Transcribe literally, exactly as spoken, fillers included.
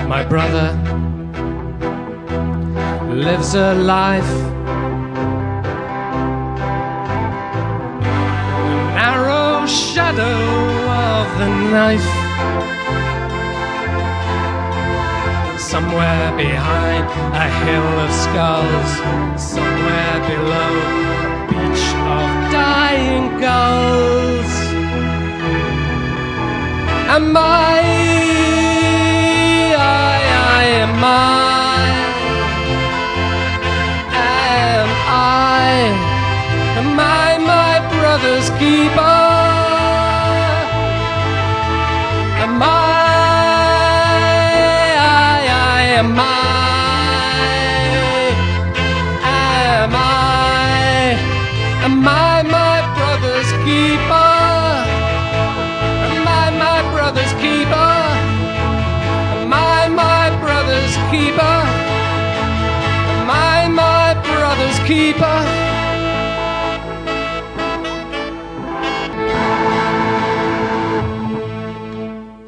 My brother lives a life in the narrow shadow of the knife. Somewhere behind a hill of skulls, somewhere below a beach of dying gulls. Am I, I, I, am I, am I, am I my brother's keeper? Am I? Am I, am I, am I my brother's keeper? Am I my brother's keeper? Am I my brother's keeper? Am I my brother's keeper?